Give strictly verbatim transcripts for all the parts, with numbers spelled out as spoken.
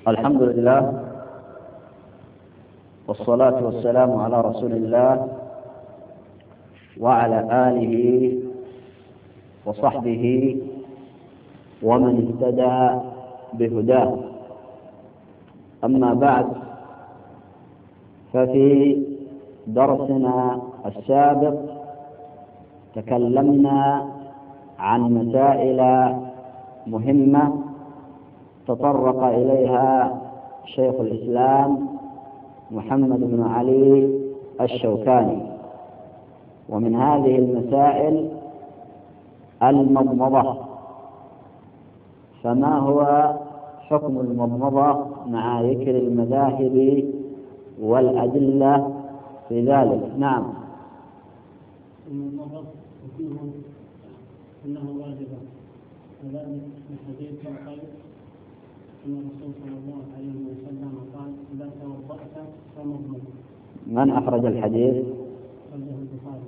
الحمد لله والصلاة والسلام على رسول الله وعلى آله وصحبه ومن اهتدى بهداه. أما بعد، ففي درسنا السابق تكلمنا عن مسائل مهمة تطرق إليها شيخ الإسلام محمد بن علي الشوكاني، ومن هذه المسائل المضمضة. فما هو حكم المضمضة مع ذكر المذاهب والأدلة في ذلك؟ نعم. المضمضة حكمه أنه واجبة، وذلك في حديث الخير أن الرسول صلى الله عليه وسلم قال: إذا توضأت فمضمض. من أخرج الحديث؟ أخرجه البخاري.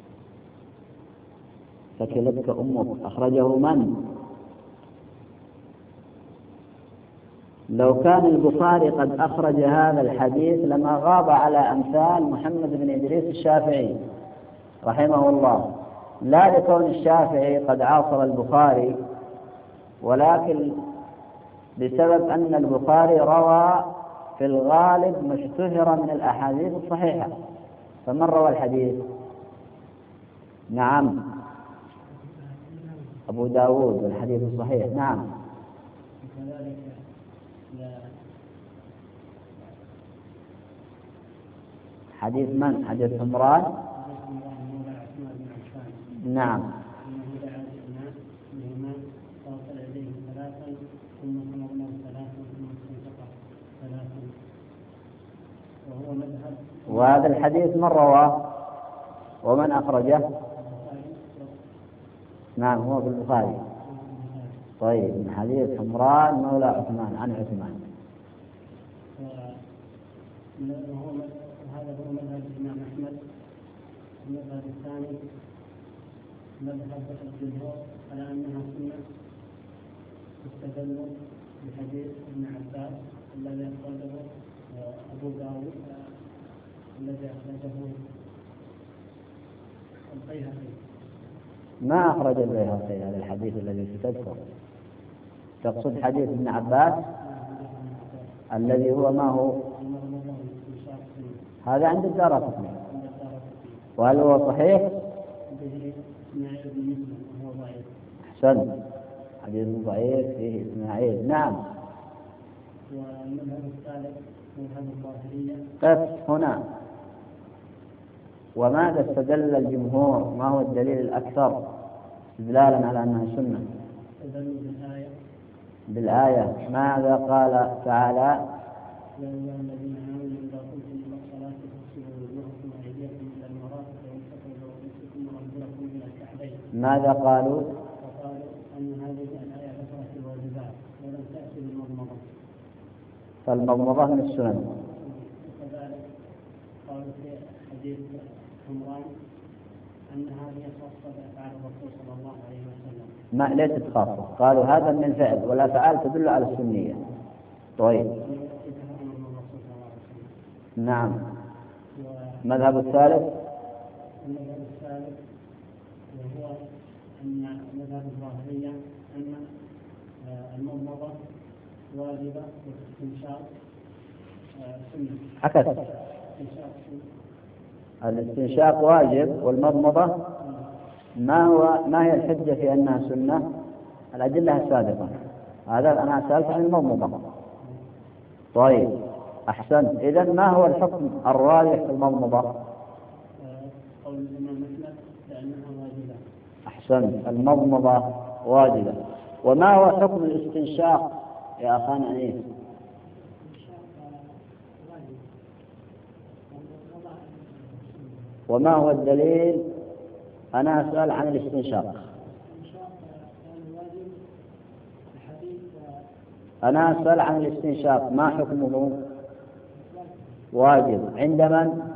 فكلتك أمك. أخرجه من؟ لو كان البخاري قد أخرج هذا الحديث لما غاب على أمثال محمد بن إدريس الشافعي رحمه الله، لا لكون الشافعي قد عاصر البخاري، ولكن بسبب أن البخاري روى في الغالب ما اشتهر من الأحاديث الصحيحة. فمن روى الحديث؟ نعم، أبو داود، والحديث الصحيح. نعم. حديث من؟ حديث عمران. نعم. وهذا الحديث من رواه ومن أخرجه؟ نعم، هو في البخاري. طيب، من حديث عمران مولى عثمان عن عثمان. هذا هو مذهب الإمام أحمد. المذهب الثاني مذهب الجمهور على أنها سنة، استدلوا بحديث ابن عباس الذي أخرجه أبو داود الذي أخرجه البيهقي. ما أخرج البيهقي هذا الحديث الذي ستذكر؟ تقصد حديث ابن عباس الذي هو ما هو؟ هذا عند الدارقطني. وهل هو صحيح؟ أحسن، حديث ضعيف فيه إسماعيل. نعم. والمذهب الثالث مذهب الظاهرية. قف هنا. وماذا استدل الجمهور؟ ما هو الدليل الأكثر استدلالا على أنها سنة؟ استدلوا بالآية. بالآية ماذا قال تعالى؟ يا أيها الذين آمنوا إذا قمتم إلى الصلاة فاغسلوا وجوهكم وأيديكم إلى المرافق وامسحوا برؤوسكم وأرجلكم إلى الكعبين. ماذا قالوا؟ وقالوا أن هذه الآية ذكرت الواجبات ولم تأتي بالمضمضة، فالمضمضة من السنن. وكذلك قالوا في حديث عمران أن هذه خاصة بأفعال الرسول صلى الله عليه وسلم. ما ليست خاصة، قالوا هذا من الفعل والأفعال تدل على السنية. طيب. نعم. المذهب الثالث المذهب الثالث وهو أن مذهب الظاهرية أن المضمضة واجبة والاستنشاق سنة. عكس، الاستنشاق واجب والمضمضة ما هو ما هي الحجة في أنها سنة؟ الأدلة السابقة. هذا أنا سألت عن المضمضة. طيب، أحسن. إذن ما هو الحكم الراجح في المضمضة؟ قول الإمام أحمد لأنها واجبة. أحسن، المضمضة واجبة. وما هو حكم الاستنشاق يا أخانا أنيس؟ وما هو الدليل؟ أنا أسأل عن الاستنشاق. أنا أسأل عن الاستنشاق، ما حكمه؟ واجب عند من؟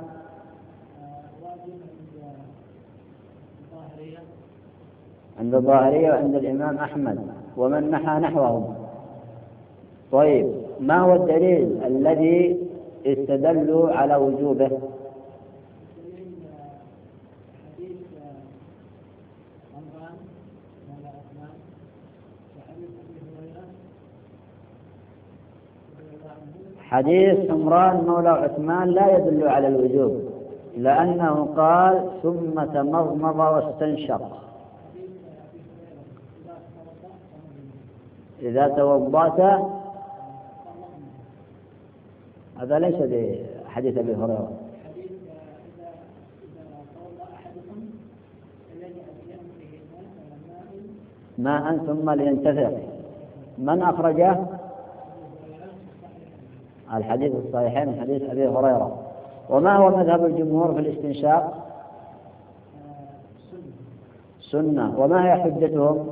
عند الظاهرية وعند الإمام أحمد ومن نحى نحوهم. طيب، ما هو الدليل الذي استدلوا على وجوبه؟ حديث عمران مولى عثمان لا يدل على الوجوب، لأنه قال ثم تمضمض واستنشق. إذا توضأت، هذا ليس بحديث أبي هريرة. ماء ثم لينتفع، من أخرجه؟ الحديث الصحيحين من حديث أبي هريرة. وما هو مذهب الجمهور في الاستنشاق؟ سنة. وما هي حجتهم؟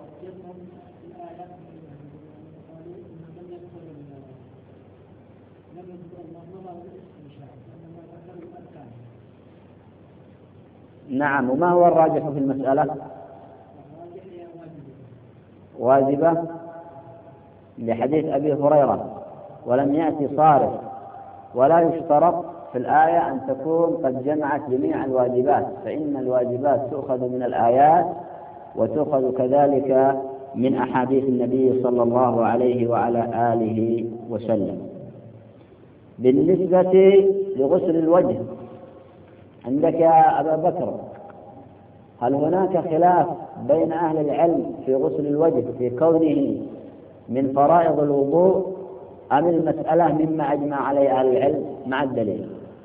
نعم. وما هو الراجح في المسألة؟ واجبة لحديث أبي هريرة، ولم يأتي صارف. ولا يشترط في الآية أن تكون قد جمعت جميع الواجبات، فإن الواجبات تؤخذ من الآيات وتؤخذ كذلك من أحاديث النبي صلى الله عليه وعلى آله وسلم. بالنسبة لغسل الوجه عندك يا أبا بكر، هل هناك خلاف بين أهل العلم في غسل الوجه في كونه من فرائض الوضوء، أم المسألة مما أجمع عليه أهل العلم مع الدليل؟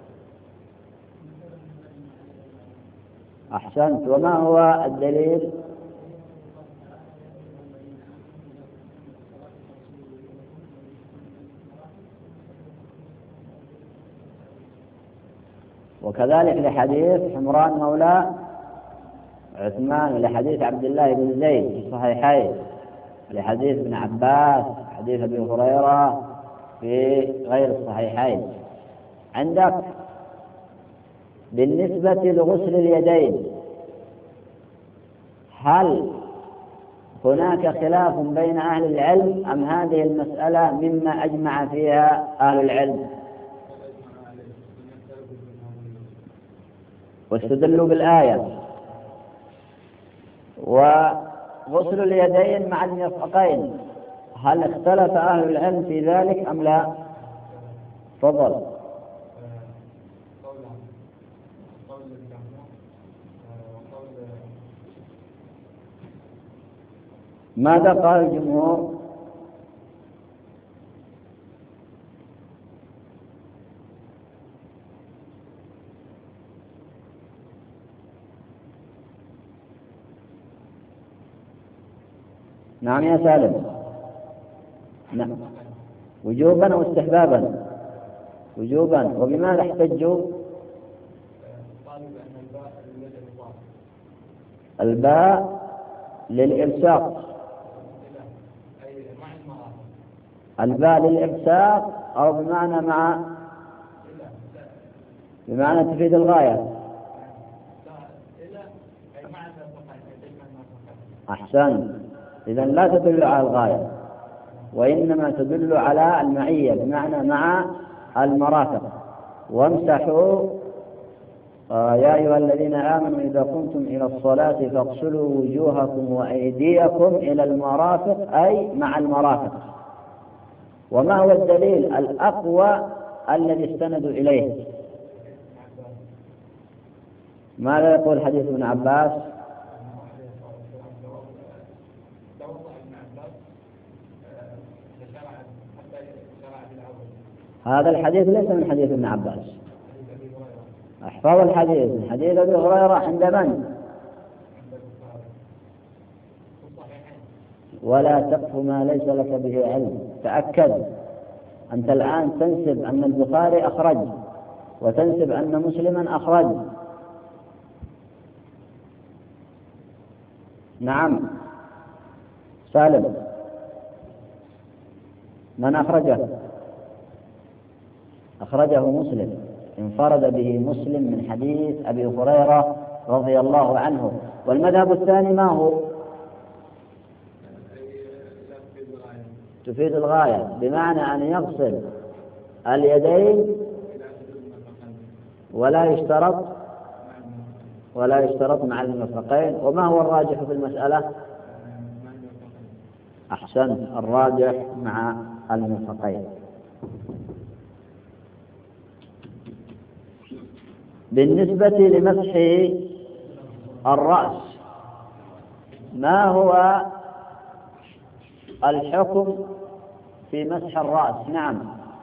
أحسنت. وما هو الدليل؟ وكذلك لحديث عمران مولى عثمان، ولحديث عبد الله بن زيد في الصحيحين، لحديث ابن عباس، حديث أبي هريرة في غير الصحيحين. عندك بالنسبة لغسل اليدين، هل هناك خلاف بين أهل العلم أم هذه المسألة مما أجمع فيها أهل العلم؟ واستدلوا بالآية. وغسل اليدين مع المرفقين، هل اختلف أهل العلم في ذلك أم لا؟ تفضل. ماذا قال الجمهور؟ نعم يا سالم. نعم. وجوبا أو استحبابا؟ وجوبا. وبماذا احتجوا؟ الباء للإلصاق، الباء للإلصاق أو بمعنى مع، بمعنى تفيد الغاية. أحسن. إذن لا تدل على الغاية، وإنما تدل على المعية، بمعنى مع المرافق. وامسحوا آه يا أيها الذين آمنوا إذا قمتم إلى الصلاة فاغسلوا وجوهكم وأيديكم إلى المرافق، أي مع المرافق. وما هو الدليل الأقوى الذي استندوا إليه؟ ماذا يقول حديث ابن عباس؟ هذا الحديث ليس من حديث ابن عباس. احفظ الحديث من حديث أبي هريرة عند من؟ ولا تقف ما ليس لك به علم. تأكد. أنت الآن تنسب أن البخاري أخرج وتنسب أن مسلما أخرج. نعم سالم، من أخرجه؟ أخرجه مسلم، انفرد به مسلم من حديث أبي هريرة رضي الله عنه. والمذهب الثاني ما هو؟ تفيد الغاية، بمعنى أن يغسل اليدين ولا يشترط ولا يشترط مع المرفقين. وما هو الراجح في المسألة؟ أحسنت، الراجح مع المرفقين. بالنسبة لمسح الرأس، ما هو الحكم في مسح الرأس؟ نعم.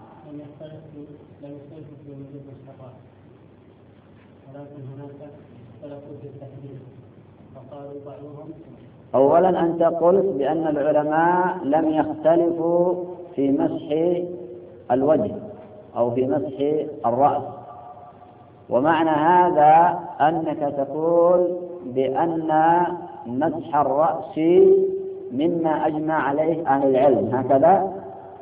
أولا أنت قلت بأن العلماء لم يختلفوا في مسح الوجه أو في مسح الرأس، ومعنى هذا أنك تقول بأن مسح الرأس مما أجمع عليه أهل العلم، هكذا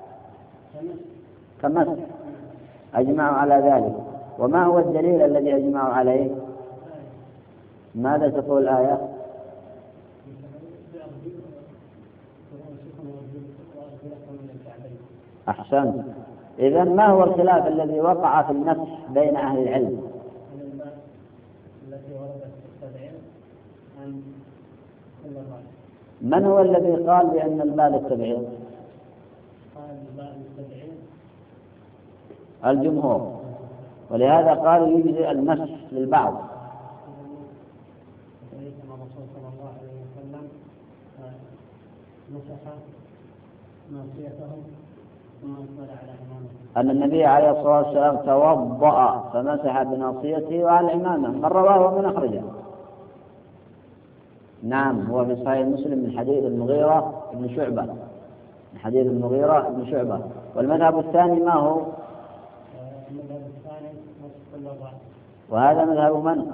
كمسح أجمعوا على ذلك. وما هو الدليل الذي أجمعوا عليه؟ ماذا تقول الآية؟ أحسنت. إذن ما هو الخلاف الذي وقع في المسح بين أهل العلم؟ من هو الذي قال بأن البال التبعيض؟ الجمهور، ولهذا قالوا يجزئ المسح للبعض. أن النبي عليه الصلاة والسلام توضأ فمسح بناصيته وعلى الإمامة، من رواه ومن أخرجه. نعم، هو في صحيح مسلم من حديث المغيرة بن شعبة، من حديث المغيرة بن شعبة. والمذهب الثاني ما هو؟ المذهب الثاني مسح الوضع. وهذا مذهب من؟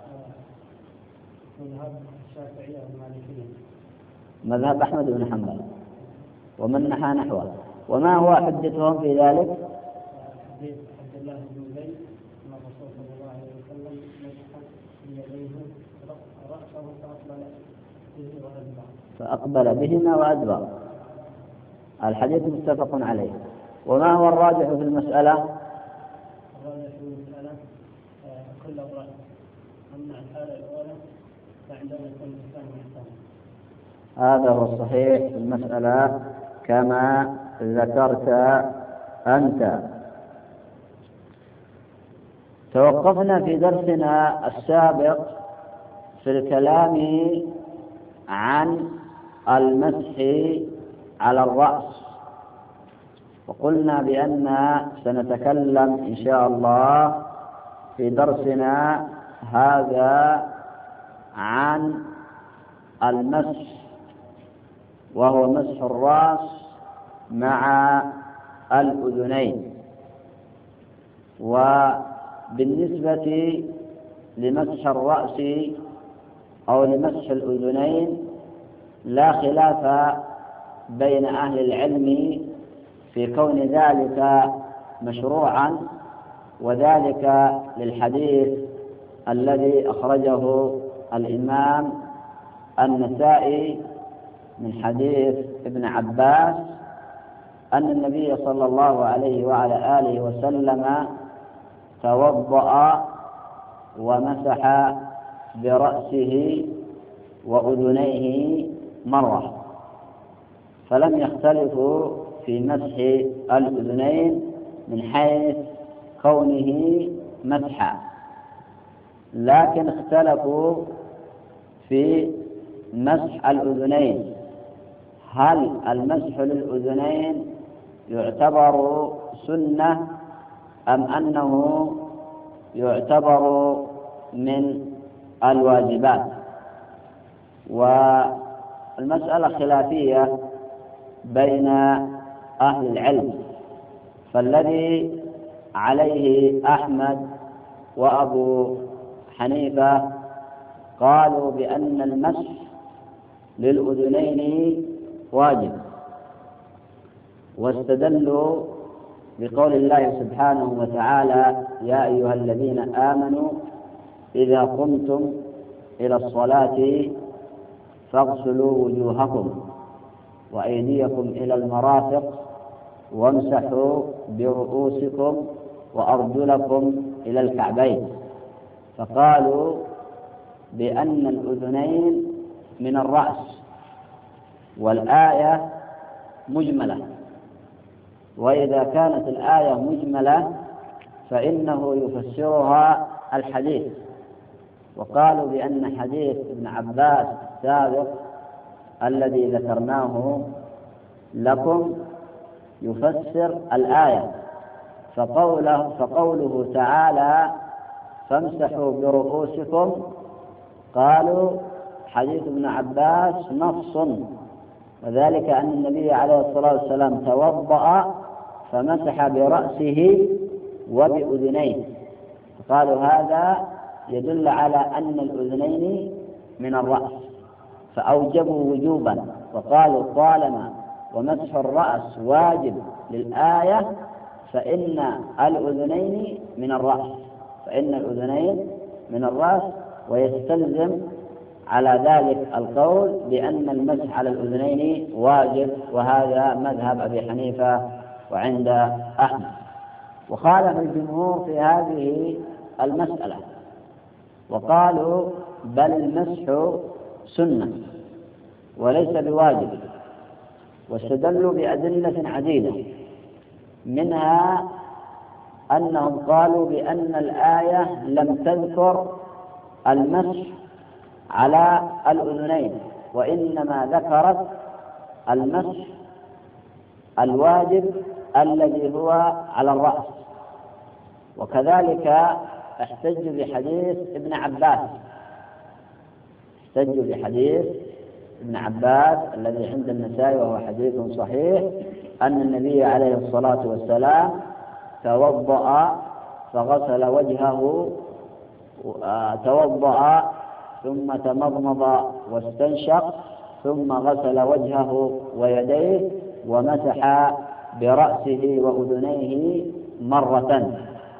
مذهب الشافعية والمالكية. مذهب أحمد بن حنبل ومن نحى نحوه. وما هو حجتهم في ذلك؟ حديث عبد الله بن زيد أن الرسول صلى الله عليه وسلم مسح بيديه رأسه فأقبل به وأدبر. فأقبل بهما وأدبر. الحديث متفق عليه. وما هو الراجح في المسألة؟ الراجح في المسألة كل الرأس، أما الحالة الأولى فعندما يكون الإنسان محتمل. هذا هو الصحيح في المسألة كما ذكرت أنت. توقفنا في درسنا السابق في الكلام عن المسح على الرأس، وقلنا بأن سنتكلم إن شاء الله في درسنا هذا عن المسح، وهو مسح الرأس مع الأذنين. وبالنسبة لمسح الرأس أو لمسح الأذنين لا خلاف بين أهل العلم في كون ذلك مشروعا، وذلك للحديث الذي أخرجه الإمام النسائي من حديث ابن عباس أن النبي صلى الله عليه وعلى آله وسلم توضأ ومسح برأسه وأذنيه مرة، فلم يختلفوا في مسح الأذنين من حيث كونه مسحا، لكن اختلفوا في مسح الأذنين. هل المسح للأذنين يعتبر سنة أم أنه يعتبر من الواجبات؟ والمسألة خلافية بين أهل العلم، فالذي عليه أحمد وأبو حنيفة قالوا بأن المسح للأذنين واجب، واستدلوا بقول الله سبحانه وتعالى: يا أيها الذين آمنوا إذا قمتم إلى الصلاة فاغسلوا وجوهكم وأيديكم إلى المرافق وامسحوا برؤوسكم وأرجلكم إلى الكعبين. فقالوا بأن الأذنين من الرأس، والآية مجملة، وإذا كانت الآية مجملة فإنه يفسرها الحديث. وقالوا بأن حديث ابن عباس السابق الذي ذكرناه لكم يفسر الآية، فقوله, فقوله تعالى فامسحوا برؤوسكم، قالوا حديث ابن عباس نص، وذلك أن النبي عليه الصلاة والسلام توضأ فمسح برأسه وبأذنيه، قالوا هذا يدل على أن الأذنين من الرأس، فأوجبوا وجوبا، وقالوا طالما ومسح الرأس واجب للآية فإن الأذنين من الرأس فإن الأذنين من الرأس ويستلزم على ذلك القول بأن المسح على الأذنين واجب، وهذا مذهب أبي حنيفة وعند أحمد. وخالف الجمهور في هذه المسألة وقالوا بل المسح سنة وليس بواجب، واستدلوا بأدلة عديدة، منها أنهم قالوا بأن الآية لم تذكر المسح على الأذنين، وإنما ذكرت المسح الواجب الذي هو على الرأس. وكذلك احتجوا بحديث ابن عباس احتجوا بحديث ابن عباس الذي عند النسائي وهو حديث صحيح أن النبي عليه الصلاة والسلام توضأ فغسل وجهه توضأ ثم تمضمض واستنشق ثم غسل وجهه ويديه ومسح برأسه وأذنيه مرة.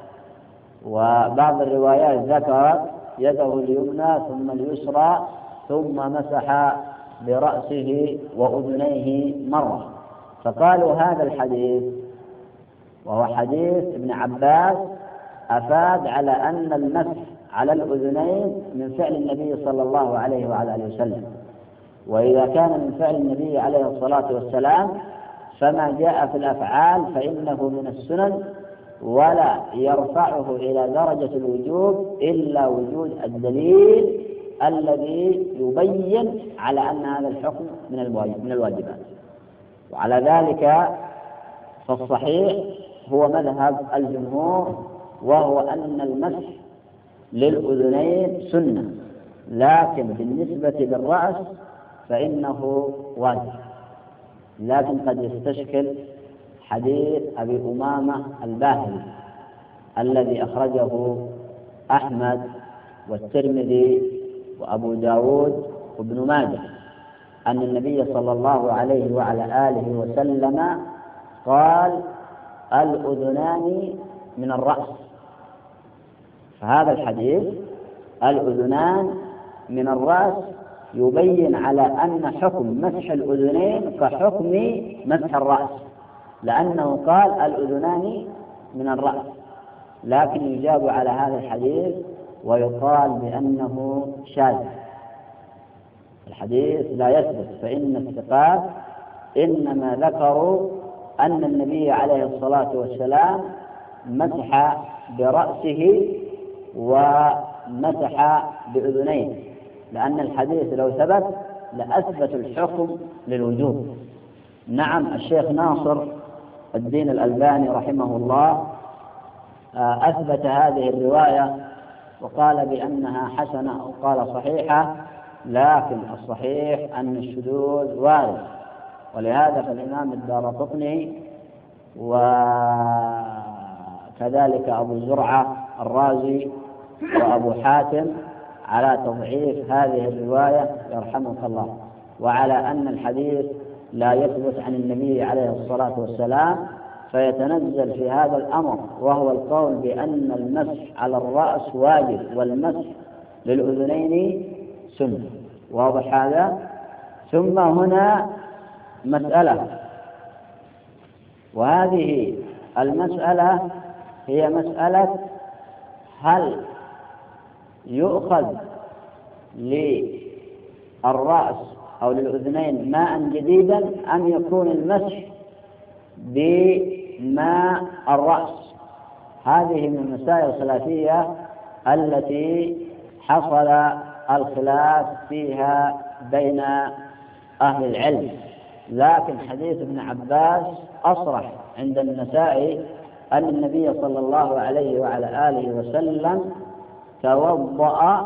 وبعض الروايات ذكرت يده اليمنى ثم اليسرى ثم مسح برأسه وأذنيه مرة. فقالوا هذا الحديث وهو حديث ابن عباس أفاد على أن المسح على الأذنين من فعل النبي صلى الله عليه وعلى آله وسلم، وإذا كان من فعل النبي عليه الصلاة والسلام فما جاء في الأفعال فإنه من السنن، ولا يرفعه إلى درجة الوجوب إلا وجود الدليل الذي يبين على أن هذا الحكم من الواجبات. وعلى ذلك فالصحيح هو مذهب الجمهور، وهو أن المسح للأذنين سنة، لكن بالنسبة للرأس فإنه واجب. لكن قد يستشكل حديث أبي أمامة الباهلي الذي أخرجه أحمد والترمذي وأبو داود وابن ماجه أن النبي صلى الله عليه وعلى آله وسلم قال الأذنان من الرأس. فهذا الحديث الأذنان من الرأس يبين على أن حكم مسح الأذنين كحكم مسح الرأس، لأنه قال الأذنان من الرأس. لكن يجاب على هذا الحديث ويقال بأنه شاذ، الحديث لا يثبت، فإن الثقات إنما ذكروا أن النبي عليه الصلاة والسلام مسح برأسه ومسح بأذنيه، لأن الحديث لو ثبت لأثبت الحكم للوجوب. نعم، الشيخ ناصر الدين الألباني رحمه الله أثبت هذه الرواية وقال بأنها حسنة أو قال صحيحة، لكن الصحيح أن الشذوذ وارد. ولهذا فالإمام الدارقطني وكذلك أبو زرعة الرازي وأبو حاتم على تضعيف هذه الرواية يرحمك الله، وعلى أن الحديث لا يثبت عن النبي عليه الصلاة والسلام، فيتنزل في هذا الأمر وهو القول بأن المسح على الرأس واجب والمسح للأذنين سنة. واضح هذا؟ ثم هنا مسألة، وهذه المسألة هي مسألة هل يؤخذ للرأس أو للأذنين ماء جديدا أم يكون المسح بماء الرأس. هذه من المسائل الخلافية التي حصل الخلاف فيها بين أهل العلم، لكن حديث ابن عباس أصرح عند النسائي أن النبي صلى الله عليه وعلى آله وسلم توضأ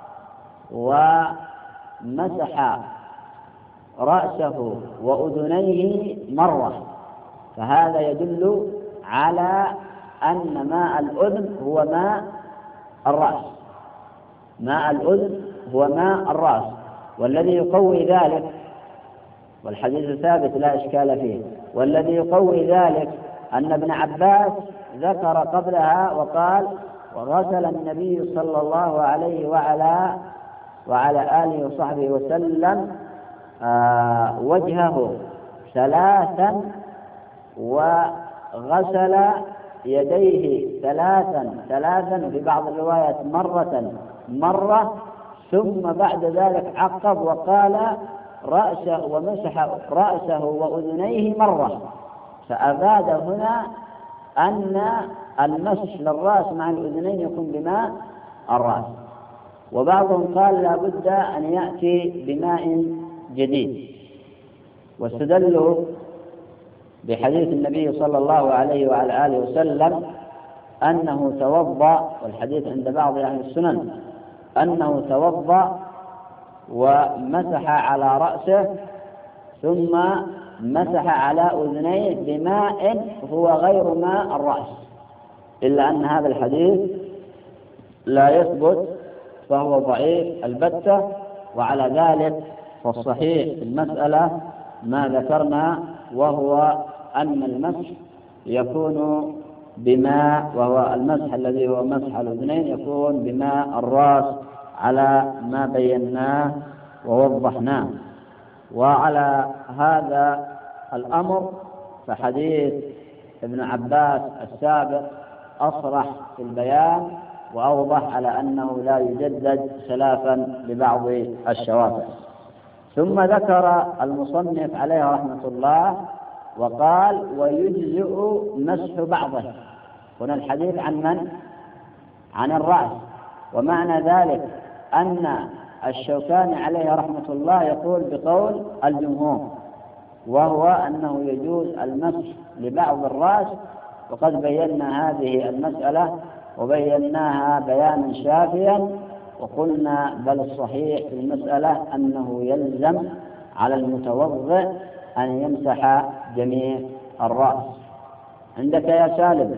ومسح رأسه وأذنيه مرة، فهذا يدل على أن ماء الأذن هو ماء الرأس، ماء الأذن هو ماء الرأس. والذي يقوي ذلك، والحديث ثابت لا إشكال فيه، والذي يقوي ذلك أن ابن عباس ذكر قبلها وقال وغسل النبي صلى الله عليه وعلى وعلى آله وصحبه وسلم آه وجهه ثلاثا وغسل يديه ثلاثا ثلاثا في بعض الروايات مرة مرة، ثم بعد ذلك عقب وقال رأسه ومسح رأسه وأذنيه مرة، فأفاد هنا أن المسح للرأس مع الأذنين يكون بماء الرأس. وبعضهم قال لا بد أن يأتي بماء جديد، واستدلوا بحديث النبي صلى الله عليه وعلى آله وسلم أنه توضأ، والحديث عند بعض أهل السنن أنه توضأ ومسح على رأسه ثم مسح على أذنيه بماء هو غير ماء الرأس، إلا أن هذا الحديث لا يثبت فهو ضعيف البتة. وعلى ذلك فالصحيح في المسألة ما ذكرنا، وهو أن المسح يكون بماء، وهو المسح الذي هو مسح الأذنين يكون بماء الرأس على ما بيناه ووضحناه. وعلى هذا الأمر فحديث ابن عباس السابق أصرح في البيان وأوضح على أنه لا يجدد خلافا لبعض الشوافع. ثم ذكر المصنف عليه رحمة الله وقال ويجزئ مسح بعضه. هنا الحديث عن من؟ عن الرأس. ومعنى ذلك أن الشوكاني عليه رحمة الله يقول بقول الجمهور، وهو أنه يجوز المسح لبعض الرأس، وقد بينا هذه المسألة وبيناها بيانا شافيا، وقلنا بل الصحيح في المسألة أنه يلزم على المتوضئ أن يمسح جميع الرأس. عندك يا سالم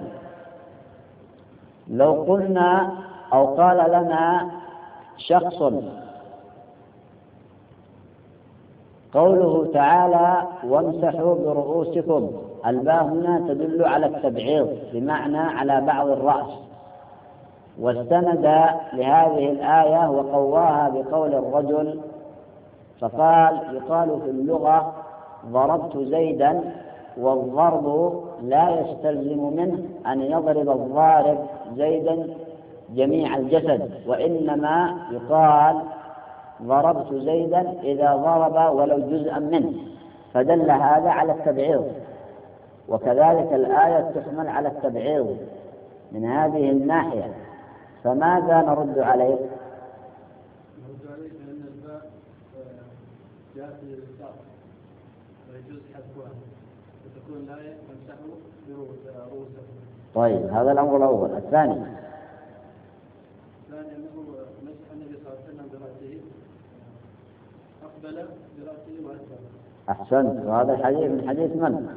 لو قلنا أو قال لنا شخص قوله تعالى وامسحوا برؤوسكم، الباء هنا تدل على التبعيض بمعنى على بعض الرأس، واستند لهذه الآية وقواها بقول الرجل فقال يقال في اللغة ضربت زيدا، والضرب لا يستلزم منه أن يضرب الضارب زيدا جميع الجسد، وإنما يقال ضربت زيدا إذا ضرب ولو جزءا منه، فدل هذا على التبعيض. وكذلك الآية تحمل على التبعيض من هذه الناحية. فماذا نرد عليه؟ نرد عليه بأن الباء جاءت للإطلاق ويجوز حذفها، وتكون الآية امسحوا برؤوسكم. طيب هذا الأمر الأول. الثاني الثاني أنه مسح النبي صلى الله عليه وسلم برأسه، أقبل برأسه وأدبر. أحسنت. وهذا الحديث من حديث من؟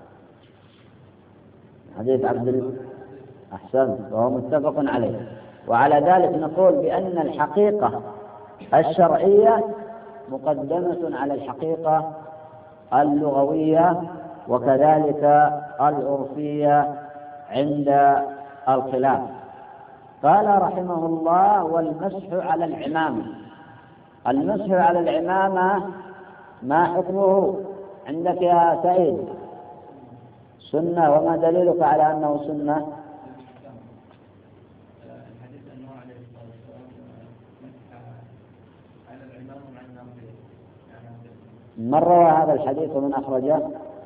حديث عبد الله. أحسنت، وهو متفق عليه. وعلى ذلك نقول بأن الحقيقة الشرعية مقدمة على الحقيقة اللغوية وكذلك العرفية عند الخلاف. قال رحمه الله والمسح على العمامة. المسح على العمامة ما حكمه؟ عندك يا سعيد سنة، وما دليلك على أنه سنة؟ من روى هذا الحديث ومن أخرجه؟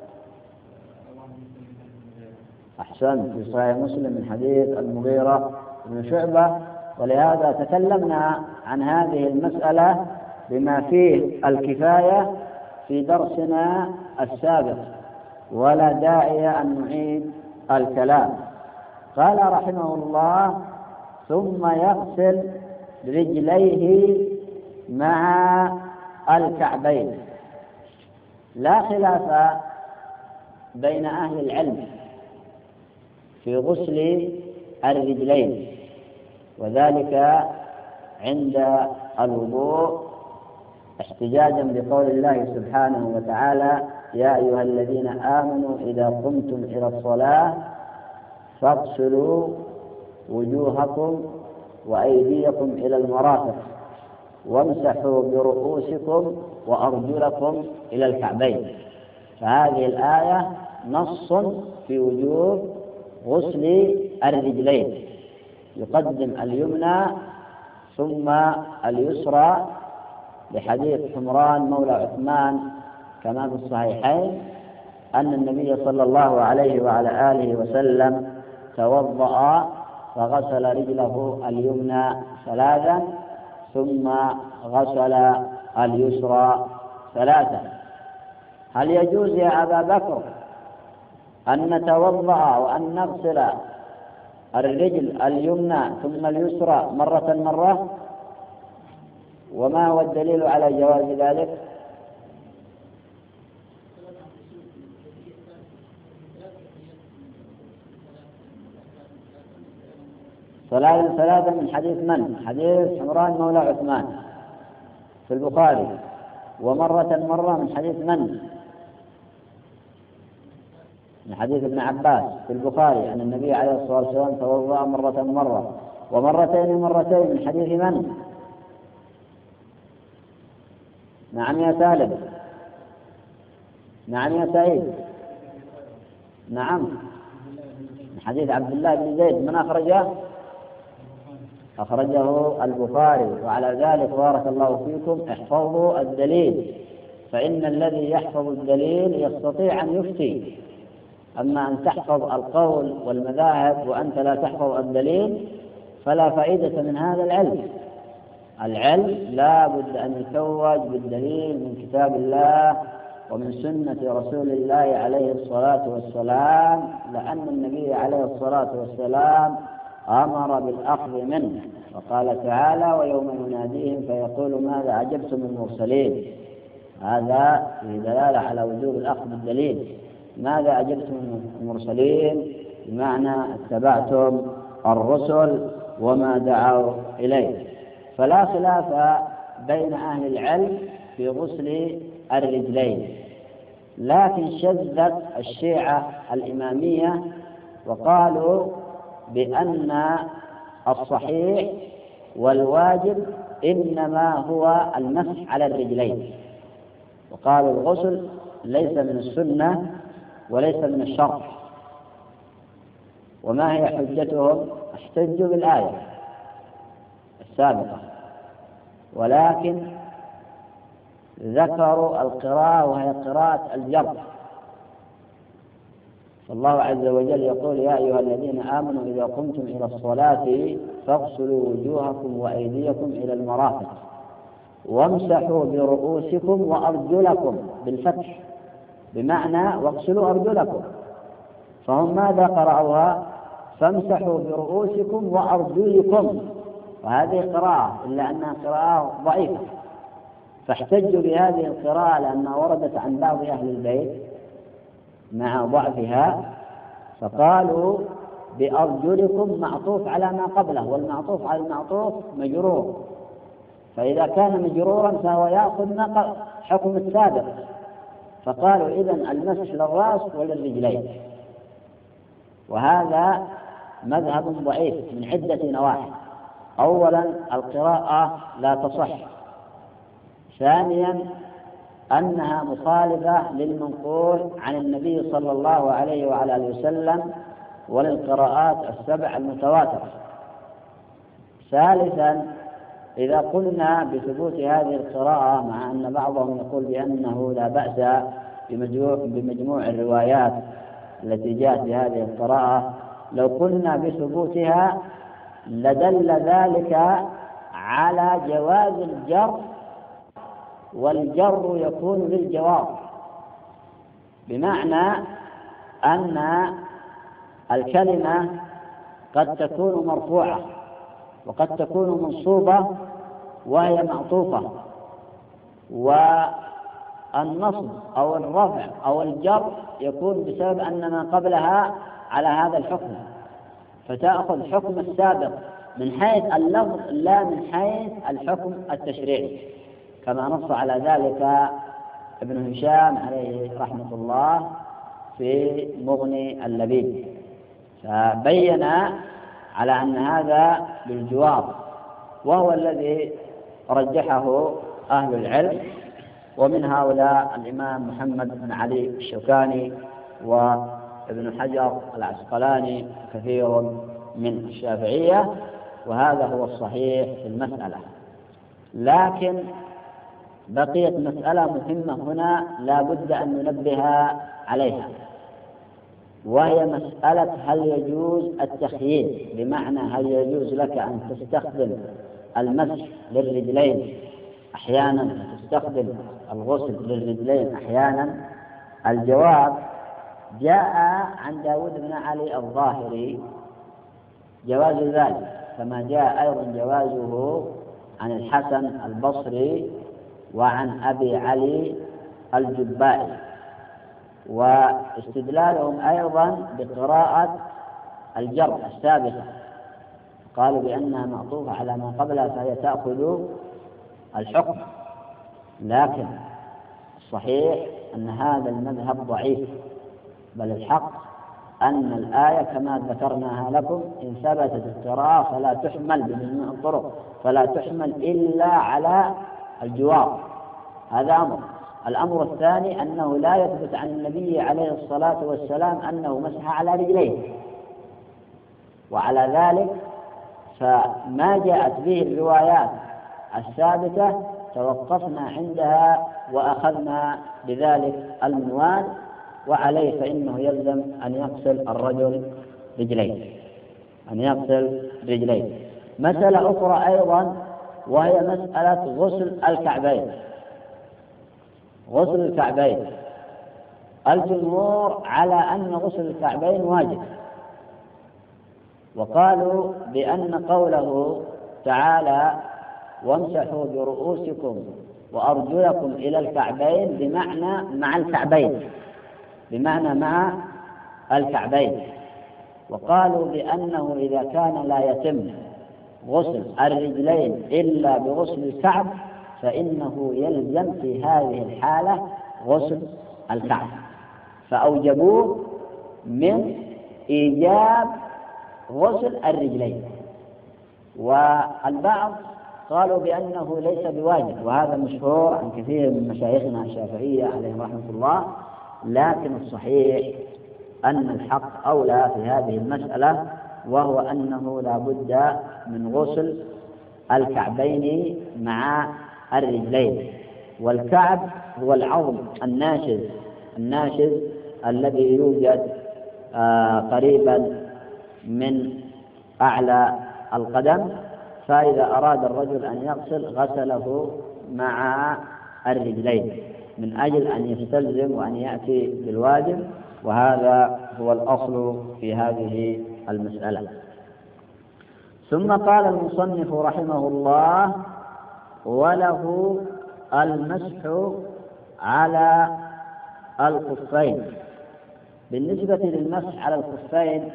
أحسن، في صحيح مسلم من حديث المغيرة بن شعبة. ولهذا تكلمنا عن هذه المسألة بما فيه الكفاية في درسنا السابق، ولا داعي أن نعيد الكلام. قال رحمه الله: ثم يغسل رجليه مع الكعبين. لا خلاف بين أهل العلم في غسل الرجلين، وذلك عند الوضوء احتجاجا بقول الله سبحانه وتعالى: يا أيها الذين آمنوا إذا قمتم إلى الصلاة فاغسلوا وجوهكم وأيديكم إلى المرافق وامسحوا برؤوسكم وأرجلكم إلى الكعبين. فهذه الآية نص في وجوب غسل الرجلين، يقدم اليمنى ثم اليسرى، لحديث حمران مولى عثمان كما في الصحيحين أن النبي صلى الله عليه وعلى آله وسلم توضأ فغسل رجله اليمنى ثلاثا ثم غسل اليسرى ثلاثا. هل يجوز يا أبا بكر أن نتوضأ وأن نغسل الرجل اليمنى ثم اليسرى مرة مرة؟ وما هو الدليل على جواز ذلك؟ ثلاثا ثلاثا من حديث من؟ حديث حمران مولى عثمان في البخاري. ومرة مرة من حديث من؟ من حديث ابن عباس في البخاري أن النبي عليه الصلاة والسلام توضأ مرة مرة. ومرتين مرتين من حديث من؟ نعم يا سالم. نعم يا سعيد. نعم من حديث عبد الله بن زيد. من أخرجه؟ أخرجه البخاري. وعلى ذلك بارك الله فيكم احفظوا الدليل، فإن الذي يحفظ الدليل يستطيع أن يفتي. أما أن تحفظ القول والمذاهب وأنت لا تحفظ الدليل فلا فائدة من هذا العلم. العلم لا بد أن يتوج بالدليل من كتاب الله ومن سنة رسول الله عليه الصلاة والسلام، لأن النبي عليه الصلاة والسلام أمر بالأخذ منه، وقال تعالى: ويوم يناديهم فيقول ماذا أجبتم المرسلين. هذا في دلالة على وجوب الأخذ بالدليل. ماذا أجبتم المرسلين؟ بمعنى اتبعتم الرسل وما دعوا إليه. فلا خلاف بين أهل العلم في غسل الرجلين، لكن شذت الشيعة الإمامية وقالوا بأن الصحيح والواجب إنما هو المسح على الرجلين، وقالوا الغسل ليس من السنة وليس من الشرع. وما هي حجتهم؟ احتجوا بالآية السابقة، ولكن ذكروا القراءة وهي قراءة الجر. فالله عز وجل يقول: يا أيها الذين آمنوا إذا قمتم إلى الصلاة فاغسلوا وجوهكم وأيديكم إلى المرافق وامسحوا برؤوسكم وأرجلكم بالفتح، بمعنى واغسلوا أرجلكم. فهم ماذا قرأوها؟ فامسحوا برؤوسكم وأرجلكم، وهذه قراءة إلا أنها قراءة ضعيفة، فاحتجوا بهذه القراءة لأنها وردت عن بعض أهل البيت مع ضعفها، فقالوا بأرجلكم معطوف على ما قبله، والمعطوف على المعطوف مجرور، فإذا كان مجرورا فهو يأخذ حكم السابق. فقالوا إذن المسح للرأس وللرجلين، وهذا مذهب ضعيف من عدة نواحي. أولا القراءة لا تصح، ثانيا أنها مخالفة للمنقول عن النبي صلى الله عليه وعلى آله وسلم وللقراءات السبع المتواترة. ثالثا، إذا قلنا بثبوت هذه القراءة، مع أن بعضهم يقول بأنه لا بأس بمجموع الروايات التي جاءت بهذه القراءة، لو قلنا بثبوتها لدل ذلك على جواز الجر، والجر يكون للجواب، بمعنى أن الكلمة قد تكون مرفوعة وقد تكون منصوبة وهي معطوفة، والنصب أو الرفع أو الجر يكون بسبب أن ما قبلها على هذا الحكم، فتأخذ حكم السابق من حيث اللفظ لا من حيث الحكم التشريعي، كما نص على ذلك ابن هشام عليه رحمة الله في مغني اللبيب، فبين على أن هذا للجواب، وهو الذي رجحه أهل العلم، ومن هؤلاء الإمام محمد بن علي الشوكاني وابن حجر العسقلاني كثير من الشافعية، وهذا هو الصحيح في المسألة. لكن بقيت مسألة مهمة هنا لا بد أن ننبه عليها، وهي مسألة هل يجوز التخيير، بمعنى هل يجوز لك أن تستخدم المسح للرجلين أحيانا وتستخدم الغسل للرجلين أحيانا؟ الجواب: جاء عن داود بن علي الظاهري جواز ذلك، كما جاء أيضا جوازه عن الحسن البصري وعن أبي علي الجبائي، واستدلالهم أيضا بقراءة الجر السابقة، قالوا بأنها معطوفة على ما قبلها فهي تأخذ الحكم. لكن الصحيح أن هذا المذهب ضعيف، بل الحق أن الآية كما ذكرناها لكم إن ثبتت القراءة فلا تحمل بمجموع الطرق، فلا تحمل إلا على الجواب. هذا أمر. الأمر الثاني أنه لا يثبت عن النبي عليه الصلاة والسلام أنه مسح على رجليه، وعلى ذلك فما جاءت به الروايات الثابتة توقفنا عندها وأخذنا بذلك المنوال، وعليه فإنه يلزم أن يغسل الرجل رجليه، أن يغسل رجليه. مسألة أخرى أيضا وهي مسألة غسل الكعبين. غسل الكعبين، الجمهور على أن غسل الكعبين واجب، وقالوا بأن قوله تعالى وامسحوا برؤوسكم وأرجلكم إلى الكعبين بمعنى مع الكعبين، بمعنى مع الكعبين. وقالوا بأنه إذا كان لا يتم غسل الرجلين إلا بغسل الكعب فإنه يلزم في هذه الحالة غسل الكعب، فأوجبوه من إيجاب غسل الرجلين. والبعض قالوا بأنه ليس بواجب، وهذا مشهور عن كثير من مشايخنا الشافعية عليهم رحمة الله، لكن الصحيح أن الحق أولى في هذه المسألة، وهو أنه لا بد من غسل الكعبين مع الرجلين. والكعب هو العظم الناشز الناشز الذي يوجد آه قريبا من أعلى القدم، فإذا أراد الرجل أن يغسل غسله مع الرجلين من أجل أن يستلزم وأن يأتي بالواجب، وهذا هو الأصل في هذه المسألة. ثم قال المصنف رحمه الله: وله المسح على الخفين. بالنسبة للمسح على الخفين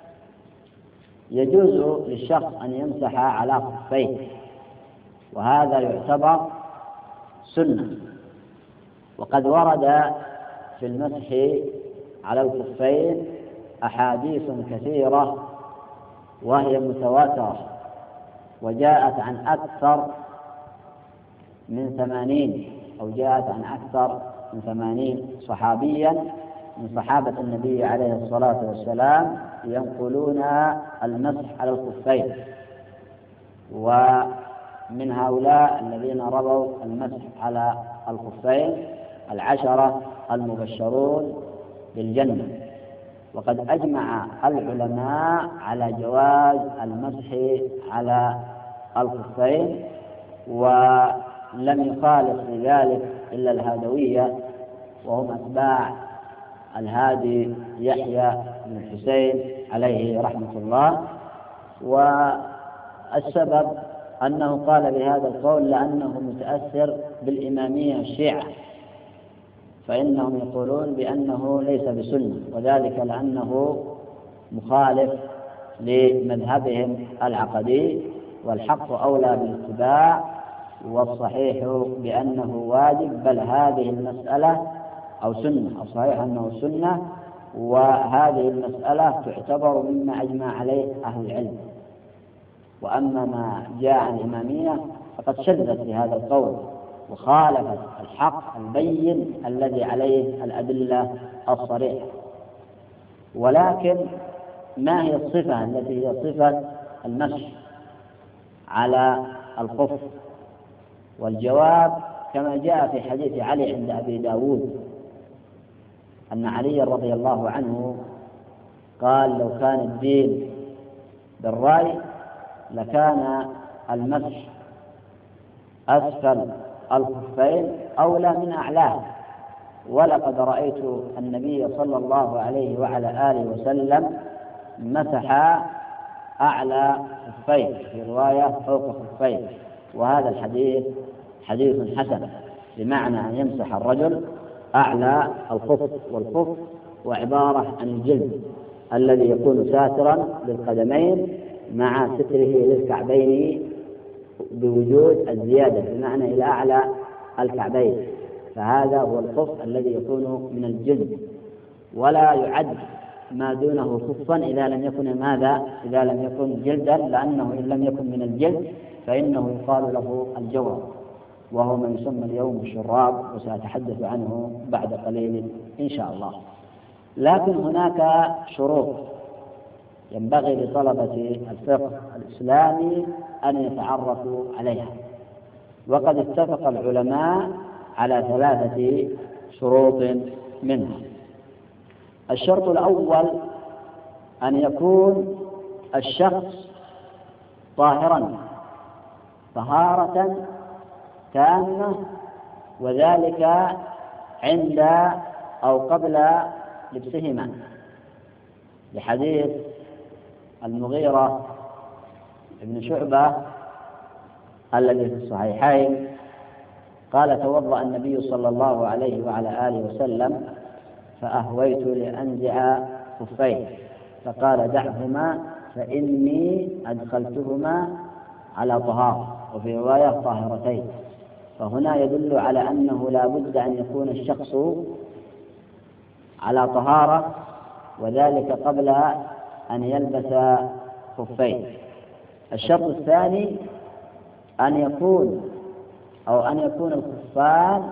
يجوز للشخص أن يمسح على خفيه، وهذا يعتبر سنة، وقد ورد في المسح على الخفين أحاديث كثيرة وهي متواترة، وجاءت عن أكثر من ثمانين أو جاءت عن أكثر من ثمانين صحابيا من صحابة النبي عليه الصلاة والسلام ينقلون المسح على الخفين، ومن هؤلاء الذين رووا المسح على الخفين العشرة المبشرون بالجنة. وقد أجمع العلماء على جواز المسح على الخفين، ولم يخالف في ذلك إلا الهادوية وهم أتباع الهادي يحيى بن الحسين عليه رحمة الله. والسبب أنه قال بهذا القول لأنه متأثر بالإمامية الشيعة، فإنهم يقولون بأنه ليس بسنة، وذلك لأنه مخالف لمذهبهم العقدي، والحق أولى بالاتباع، والصحيح بأنه واجب، بل هذه المسألة أو سنة، الصحيح أنه سنة، وهذه المسألة تعتبر مما أجمع عليه أهل العلم. وأما ما جاء عن الإمامية فقد شدت بهذا القول وخالفت الحق البين الذي عليه الأدلة الصريحة. ولكن ما هي الصفة التي هي صفة المسح على الخف؟ والجواب كما جاء في حديث علي عند أبي داود أن علي رضي الله عنه قال لو كان الدين بالرأي لكان المسح أسفل الخفين أولى من أعلاه. ولقد رأيت النبي صلى الله عليه وعلى آله وسلم مسح أعلى خفين، في رواية فوق خفين، وهذا الحديث حديث حسن، بمعنى أن يمسح الرجل أعلى الخف، والخف وعبارة عن الجلد الذي يكون ساترا للقدمين مع ستره للكعبين بوجود الزيادة، بمعنى إلى أعلى الكعبين، فهذا هو الخف الذي يكون من الجلد، ولا يعد ما دونه خفا إذا لم يكن ماذا؟ إذا لم يكن جلدا، لأنه إن لم يكن من الجلد فإنه يقال له الجورب، وهو ما يسمى اليوم بالشراب، وسأتحدث عنه بعد قليل إن شاء الله. لكن هناك شروط ينبغي لطلبة الفقه الإسلامي أن يتعرفوا عليها، وقد اتفق العلماء على ثلاثة شروط منها. الشرط الأول أن يكون الشخص طاهرا طهارة تامة، وذلك عند أو قبل لبسهما، لحديث المغيرة بن شعبة الذي في الصحيحين قال توضأ النبي صلى الله عليه وعلى آله وسلم فأهويت لأنزع خفيه فقال دعهما فإني أدخلتهما على طهارة، وفي رواية طاهرتين. فهنا يدل على أنه لا بد أن يكون الشخص على طهارة، وذلك قبل أن يلبس خفين. الشرط الثاني أن يكون أو أن يكون الخفان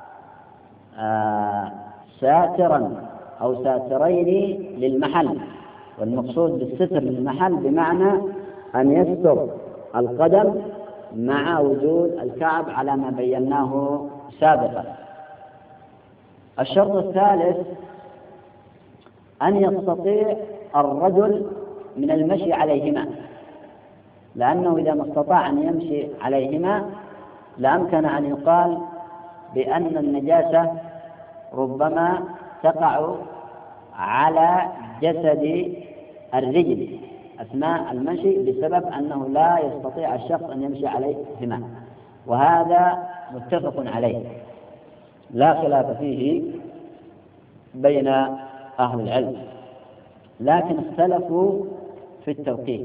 آه ساترا أو ساترين للمحل، والمقصود بالستر للمحل بمعنى أن يستر القدم مع وجود الكعب على ما بيناه سابقا. الشرط الثالث أن يستطيع الرجل من المشي عليهما، لأنه إذا ما استطاع أن يمشي عليهما لأمكن أن يقال بأن النجاسة ربما تقع على جسد الرجل أثناء المشي بسبب أنه لا يستطيع الشخص أن يمشي عليهما، وهذا متفق عليه لا خلاف فيه بين أهل العلم، لكن اختلفوا في التوقيت،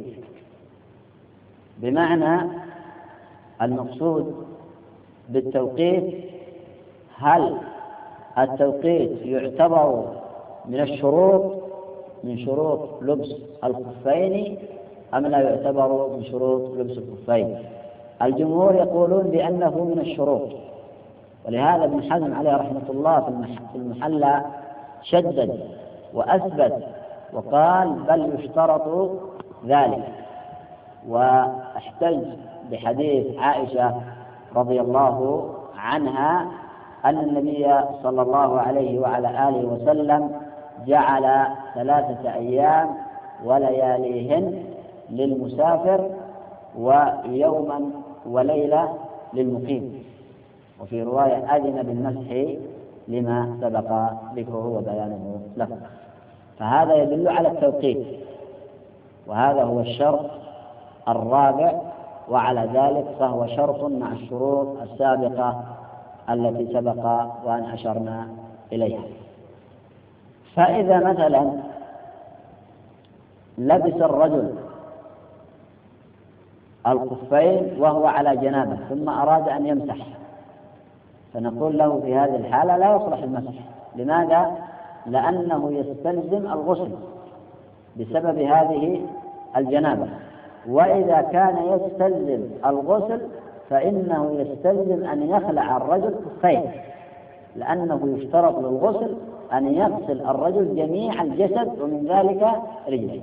بمعنى المقصود بالتوقيت هل التوقيت يعتبر من الشروط من شروط لبس الخفين أم لا يعتبر من شروط لبس الخفين؟ الجمهور يقولون بأنه من الشروط، ولهذا ابن حزم عليه رحمة الله في المحلى شدد وأثبت وقال بل يشترط ذلك، واحتج بحديث عائشة رضي الله عنها أن النبي صلى الله عليه وعلى آله وسلم جعل ثلاثة أيام ولياليهن للمسافر ويوما وليلة للمقيم، وفي رواية أذن بالمسح لما سبق ذكره وبيانه له. فهذا يدل على التوقيت، وهذا هو الشرط الرابع، وعلى ذلك فهو شرط مع الشروط السابقة التي سبق وأن أشرنا إليها. فإذا مثلا لبس الرجل الخفين وهو على جنابه ثم أراد أن يمسح، فنقول له في هذه الحالة لا يصلح المسح. لماذا؟ لأنه يستلزم الغسل بسبب هذه الجنابة، وإذا كان يستلزم الغسل فإنه يستلزم أن يخلع الرجل خفين، لأنه يشترط للغسل أن يغسل الرجل جميع الجسد ومن ذلك رجليه.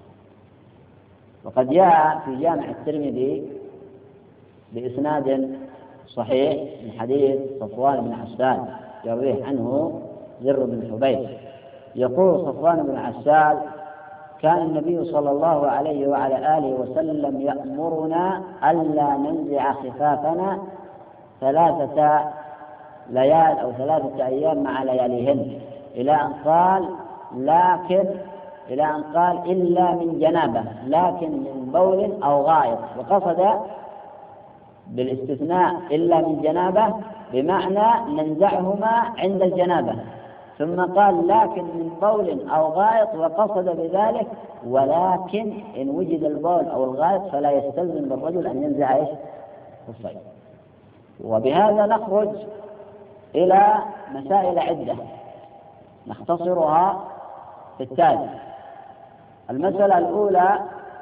وقد جاء في جامع الترمذي بإسناد صحيح من حديث صفوان بن عسال يرويه عنه زر بن حبيب، يقول صفوان بن عسال كان النبي صلى الله عليه وعلى آله وسلم يأمرنا ألا ننزع خفافنا ثلاثة ليال أو ثلاثة أيام مع لياليهن، إلى أن قال لكن إلى أن قال إلا من جنابة، لكن من بول أو غائط، وقصد بالاستثناء إلا من جنابة بمعنى ننزعهما عند الجنابة، ثم قال لكن من بول أو غائط، وقصد بذلك ولكن إن وجد البول أو الغائط فلا يستلزم بالرجل أن ينزع خفيه. وبهذا نخرج إلى مسائل عدة نختصرها في التالي. المسألة الأولى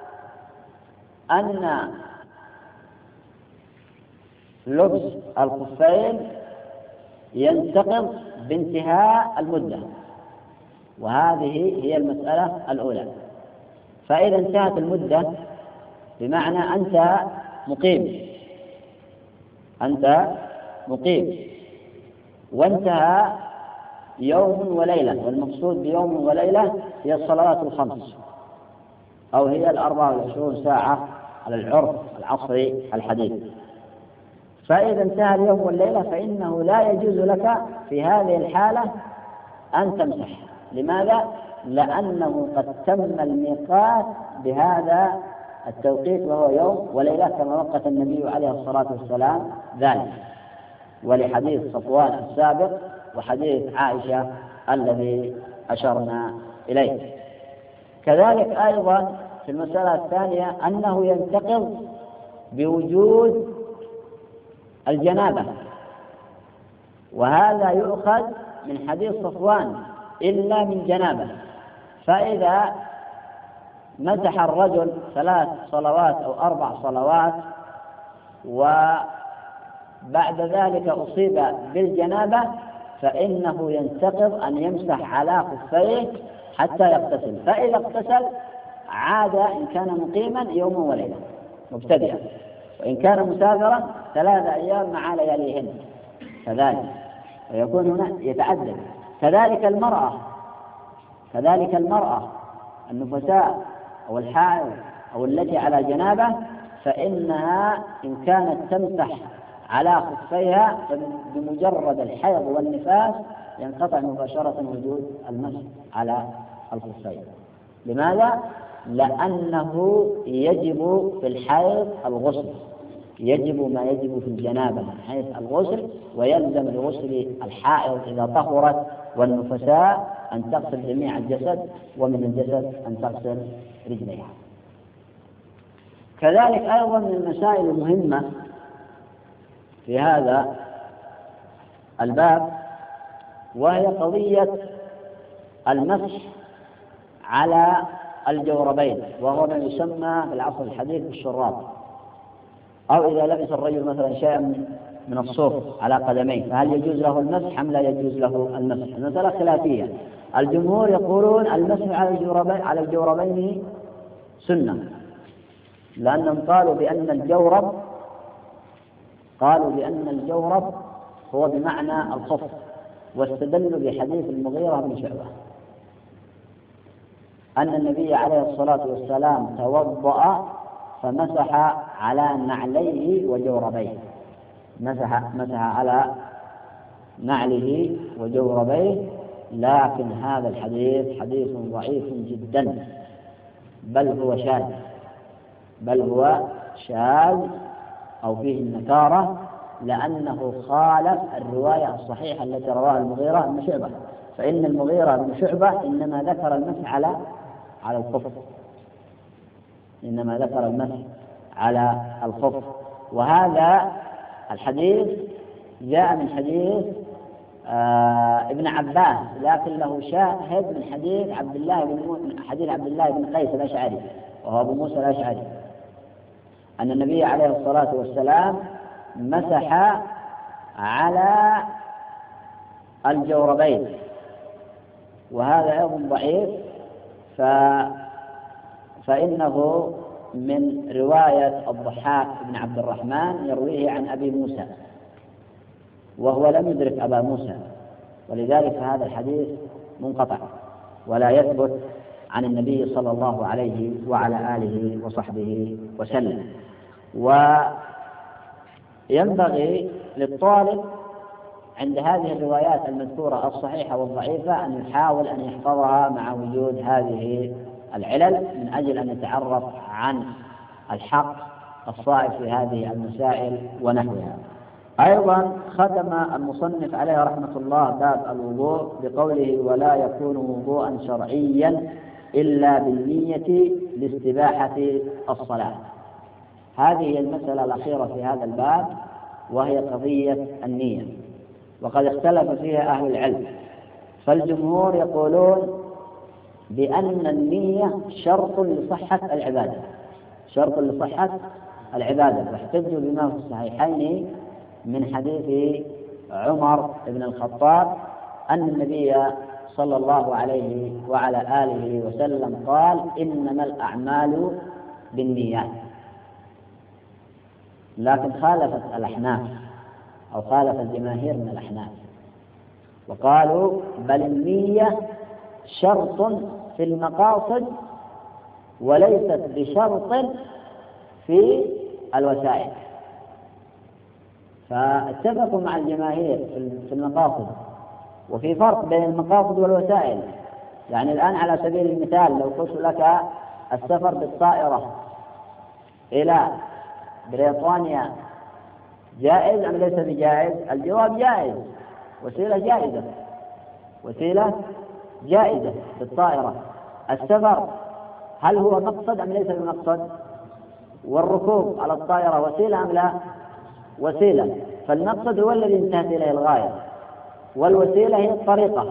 أن لبس الخفين ينتقض بانتهاء المدة، وهذه هي المسألة الأولى. فإذا انتهت المدة بمعنى أنت مقيم أنت مقيم وانتهى يوم وليلة، والمقصود بيوم وليلة هي الصلوات الخمس أو هي الأربع والعشرون ساعة على العرف العصري الحديث. فإذا انتهى اليوم والليلة فإنه لا يجوز لك في هذه الحالة أن تمسح. لماذا؟ لأنه قد تم الميقات بهذا التوقيت وهو يوم وليلة كما وقت النبي عليه الصلاة والسلام ذلك، ولحديث صفوان السابق وحديث عائشة الذي أشرنا إليه. كذلك أيضا في المسألة الثانية أنه ينتقض بوجود الجنابة، وهذا يؤخذ من حديث صفوان إلا من جنابة. فإذا مسح الرجل ثلاث صلوات أو أربع صلوات وبعد ذلك أصيب بالجنابة فإنه ينتقض أن يمسح على خفيه حتى يغتسل، فإذا اغتسل عاد إن كان مقيما يوما وليلة مبتدئا، وإن كان مسافرا ثلاثة أيام مع لياليهن كذلك، ويكون هنا يتعدد. كذلك المرأة كذلك المرأة النفساء أو الحائض أو التي على جنابة فإنها إن كانت تمسح على خفيها بمجرد الحيض والنفاس ينقطع مباشرة وجود المسح على الخفين. لماذا؟ لأنه يجب في الحيض الغسل، يجب ما يجب في الجنابة من حيث الغسل، ويلزم لغسل الحائض إذا طهرت والنفساء أن تغسل جميع الجسد، ومن الجسد أن تغسل رجليها. كذلك أيضا من المسائل المهمة في هذا الباب وهي قضية المسح على الجوربين، وهو ما يسمى في العصر الحديث بالشراب، أو إذا لبس الرجل مثلا شيئا من الصوف على قدميه، فهل يجوز له المسح أم لا يجوز له المسح؟ المسألة خلافية. الجمهور يقولون المسح على الجوربين على الجوربين سنة، لأنهم قالوا بأن الجورب قالوا بأن الجورب هو بمعنى الخف، واستدلوا بحديث المغيرة بن شعبة أن النبي عليه الصلاة والسلام توضأ فمسح على نعليه وجوربيه، مسح مسح على نعله وجوربيه، لكن هذا الحديث حديث ضعيف جدا، بل هو شاذ بل هو شاذ أو فيه النكارة، لأنه خالف الرواية الصحيحة التي رواها المغيرة بن شعبة، فإن المغيرة بن شعبة إنما ذكر المسح على على الخف إنما ذكر المسح على الخف وهذا الحديث جاء من حديث آه ابن عباس، لكن له شاهد من حديث عبد الله بن حديث عبد الله بن قيس الأشعري وهو أبو موسى الأشعري، أن النبي عليه الصلاة والسلام مسح على الجوربين، وهذا أيضا ضعيف، ف... فإنه من رواية الضحاك بن عبد الرحمن يرويه عن أبي موسى، وهو لم يدرك أبا موسى، ولذلك هذا الحديث منقطع ولا يثبت عن النبي صلى الله عليه وعلى آله وصحبه وسلم. وينبغي للطالب عند هذه الروايات المذكورة الصحيحة والضعيفة أن يحاول أن يحفظها مع وجود هذه العلل من أجل أن يتعرف عن الحق الصائب في هذه المسائل ونحوها. أيضا ختم المصنف عليه رحمة الله باب الوضوء بقوله: ولا يكون وضوءا شرعيا إلا بالنية لاستباحة الصلاة. هذه هي المسألة الأخيرة في هذا الباب، وهي قضية النية، وقد اختلف فيها أهل العلم، فالجمهور يقولون بأن النية شرط لصحة العبادة شرط لصحة العبادة واحتجوا بما في الصحيحين من حديث عمر بن الخطاب أن النبي صلى الله عليه وعلى آله وسلم قال: إنما الأعمال بالنيات. لكن خالفت الأحناف أو خالف الجماهير من الأحناف وقالوا بل النية شرط في المقاصد وليست بشرط في الوسائل. فاتفقوا مع الجماهير في المقاصد، وفي فرق بين المقاصد والوسائل. يعني الآن على سبيل المثال لو قلت لك السفر بالطائرة إلى بريطانيا جائز أم ليس بجائز؟ الجواب جائز، وسيلة جائزة وسيلة جائزة بالطائرة. السفر هل هو مقصد أم ليس بمقصد؟ والركوب على الطائرة وسيلة أم لا؟ وسيلة. فالمقصد هو الذي انتهت إليه الغاية، والوسيلة هي الطريقة.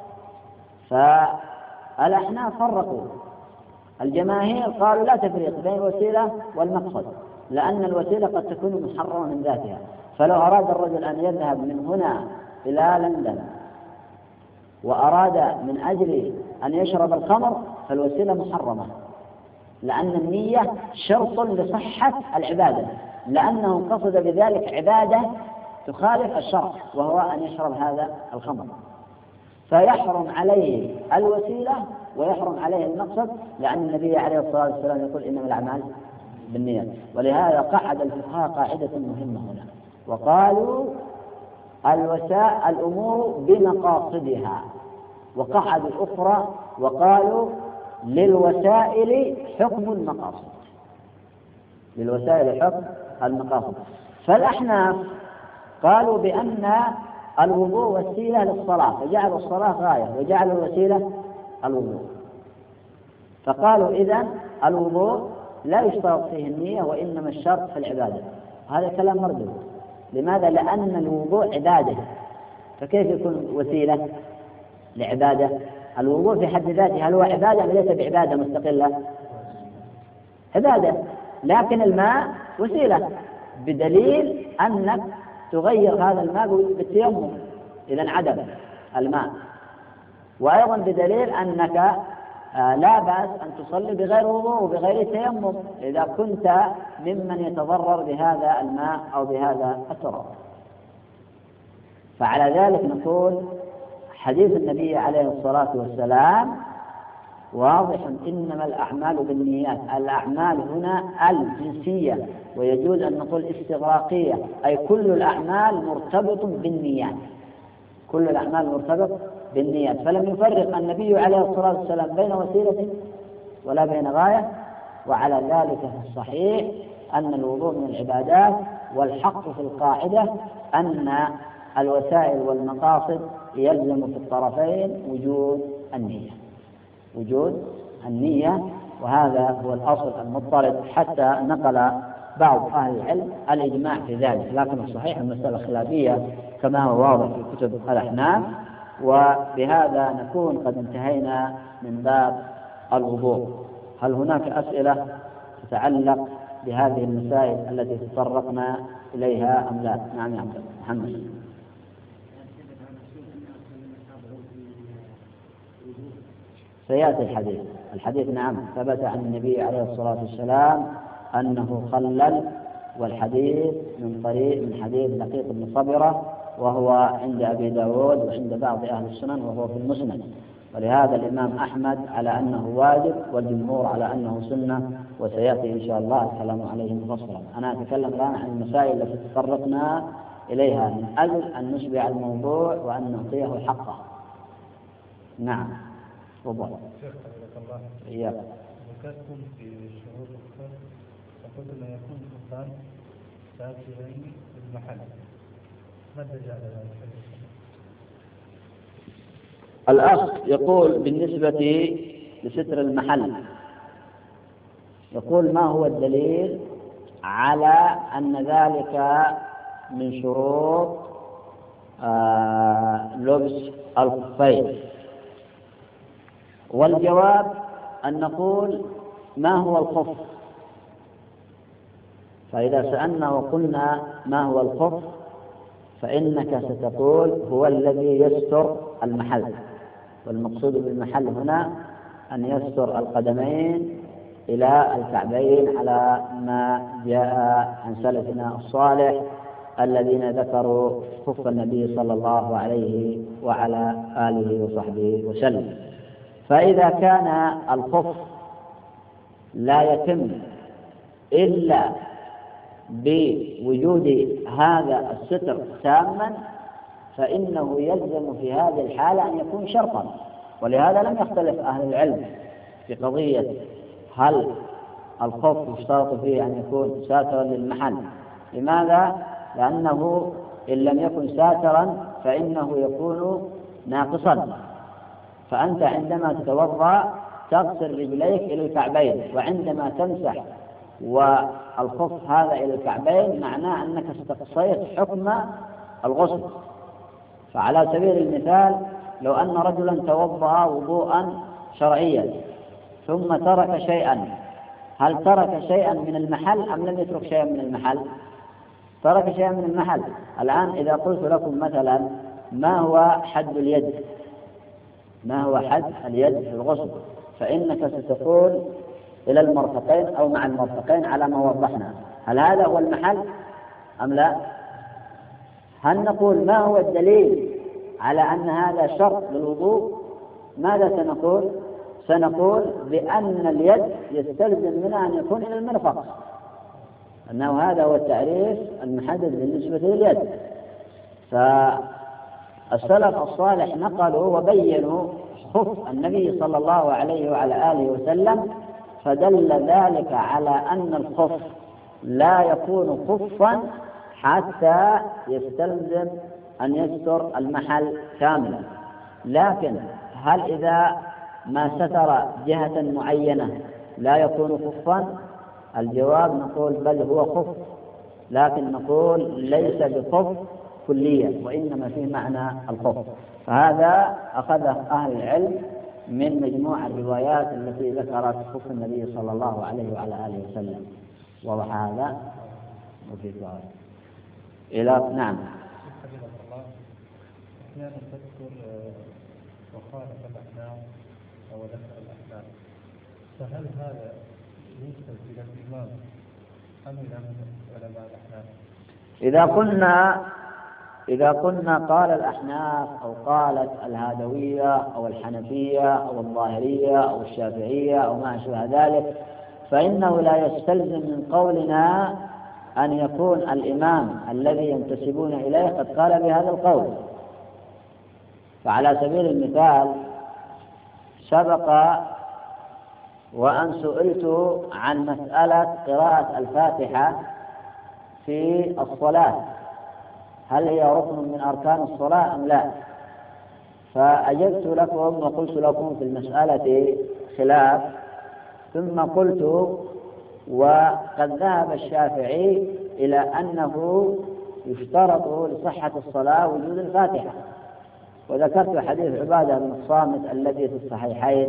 فالأحناف فرقوا، الجماهير قالوا لا تفريق بين الوسيلة والمقصد، لأن الوسيلة قد تكون محرمة من ذاتها. فلو أراد الرجل أن يذهب من هنا إلى لندن وأراد من أجل أن يشرب الخمر فالوسيلة محرمة، لأن النية شرط لصحة العبادة، لأنه قصد بذلك عبادة تخالف الشرع وهو أن يشرب هذا الخمر، فيحرم عليه الوسيلة ويحرم عليه المقصد، لأن النبي عليه الصلاة والسلام يقول: إنما الأعمال بالنيات. ولهذا قعد الفقهاء قاعدة مهمة هنا وقالوا: الوسائل الأمور بمقاصدها، وقعدوا أخرى وقالوا: للوسائل حكم المقاصد للوسائل حكم المقاصد. فالأحناف قالوا بأن الوضوء وسيلة للصلاة، فجعلوا الصلاة غاية وجعلوا الوسيلة الوضوء، فقالوا إذن الوضوء لا يشترط فيه النية وإنما الشرط في العبادة. هذا كلام مردود. لماذا؟ لأن الوضوء عبادة، فكيف يكون وسيلة لعبادة؟ الوضوء في حد ذاته هل هو عبادة أم ليس بعبادة مستقلة؟ عبادة، لكن الماء وسيلة، بدليل أنك تغير هذا الماء بالتيمم إذا انعدم الماء. وأيضا بدليل أنك لا بأس أن تصلي بغير وضوء وبغير تيمم إذا كنت ممن يتضرر بهذا الماء أو بهذا التراب. فعلى ذلك نقول حديث النبي عليه الصلاة والسلام واضح: إنما الأعمال بالنيات. الأعمال هنا الجنسية، ويجوز أن نقول استغراقية، أي كل الأعمال مرتبط بالنيات، كل الأعمال مرتبط بالنيات. فلم يفرق النبي عليه الصلاة والسلام بين وسيلة ولا بين غاية. وعلى ذلك الصحيح أن الوضوء من العبادات، والحق في القاعدة أن الوسائل والمقاصد يلزم في الطرفين وجود النية، وجود النية، وهذا هو الأصل المضطرد، حتى نقل بعض أهل العلم الإجماع في ذلك. لكن الصحيح المسألة خلافية كما هو واضح في كتب الأحناف. وبهذا نكون قد انتهينا من باب الوضوء. هل هناك أسئلة تتعلق بهذه المسائل التي تطرقنا إليها أم لا؟ نعم يا عبد محمد. سيأتي الحديث الحديث نعم ثبت عن النبي عليه الصلاة والسلام أنه خلل، والحديث من طريق من حديث لقيط بن صبرة، وهو عند أبي داود وعند بعض أهل السنن، وهو في المسند. ولهذا الإمام أحمد على أنه واجب، والجمهور على أنه سنة، وسيأتي إن شاء الله الكلام عليه مفصلا. أنا أتكلم الآن عن المسائل التي تطرقنا إليها من أجل أن نشبع الموضوع وأن نعطيه حقه. نعم تفضل. شيخ حفظك الله. إياك. ذكرتم في شروط الخف فقلت أن يكون الخفان ساترين المحل، ما الدليل على ذلك؟ الأخ يقول بالنسبة لستر المحل، يقول ما هو الدليل على أن ذلك من شروط آه لبس الخفين؟ والجواب أن نقول ما هو الخف. فإذا سألنا وقلنا ما هو الخف فإنك ستقول هو الذي يستر المحل، والمقصود بالمحل هنا أن يستر القدمين إلى الكعبين على ما جاء عن سلفنا الصالح الذين ذكروا خف النبي صلى الله عليه وعلى آله وصحبه وسلم. فإذا كان الخف لا يتم إلا بوجود هذا الستر تاما فإنه يلزم في هذه الحالة أن يكون شرطا. ولهذا لم يختلف أهل العلم في قضية هل الخف يشترط فيه أن يكون ساترا للمحل. لماذا؟ لأنه إن لم يكن ساترا فإنه يكون ناقصا. فأنت عندما تتوضأ تغسل رجليك إلى الكعبين، وعندما تمسح والخف هذا إلى الكعبين معناه أنك استقصيت حكم الغسل. فعلى سبيل المثال لو أن رجلا توضأ وضوءا شرعيا ثم ترك شيئا، هل ترك شيئا من المحل أم لم يترك شيئا من المحل؟ ترك شيئا من المحل. الآن إذا قلت لكم مثلا ما هو حد اليد، ما هو حد اليد في الغسل، فإنك ستقول إلى المرفقين أو مع المرفقين على ما وضحنا. هل هذا هو المحل أم لا؟ هل نقول ما هو الدليل على أن هذا شرط للوضوء؟ ماذا سنقول؟ سنقول بأن اليد يستلزم منها أن يكون إلى المرفق، أنه هذا هو التعريف المحدد بالنسبة لليد. فالسلف الصالح نقلوا وبينوا خف النبي صلى الله عليه وعلى آله وسلم، فدل ذلك على أن الخف لا يكون خفا حتى يستلزم أن يستر المحل كاملا. لكن هل إذا ما ستر جهة معينة لا يكون خفا؟ الجواب نقول بل هو خف، لكن نقول ليس بخف كليا، وإنما فيه معنى الخف. فهذا أخذه أهل العلم من مجموع الروايات التي ذكرت خف النبي صلى الله عليه وعلى آله وسلم. وضح هذا؟ وفي سؤال إلى نعم. أحيانا تذكر وخالف الأحناف أو ذكر الأحناف، فهل هذا ينسب إلى الإمام أم إلى علماء الأحناف؟ إذا قلنا إذا قلنا قال الأحناف أو قالت الهادوية أو الحنفية أو الظاهرية أو الشافعية أو ما أشبه ذلك، فإنه لا يستلزم من قولنا أن يكون الإمام الذي ينتسبون إليه قد قال بهذا القول. فعلى سبيل المثال سبق وأن سئلت عن مسألة قراءة الفاتحة في الصلاة، هل هي ركن من أركان الصلاة أم لا؟ فأجبت لكم وقلت لكم في المسألة خلاف، ثم قلت وقد ذهب الشافعي إلى أنه يشترط لصحة الصلاة وجود الفاتحة، وذكرت حديث عبادة بن الصامت الذي في الصحيحين،